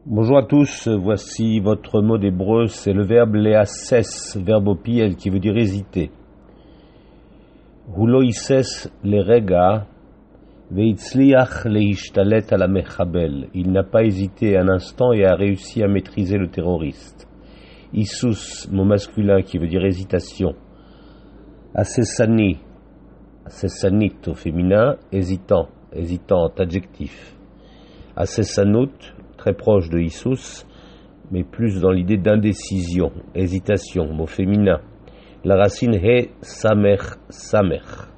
Bonjour à tous, voici votre mot d'hébreu, c'est le verbe leasses, verbe au piel qui veut dire hésiter. Hulo hisses lerega veitzliach leishtalet ala mechabel. Il n'a pas hésité un instant et a réussi à maîtriser le terroriste. Issus, mot masculin qui veut dire hésitation. Asesani, asesanit au féminin, hésitant, hésitante, adjectif. Asesanout, très proche de Issus, mais plus dans l'idée d'indécision, hésitation, mot féminin. La racine est samer, samer.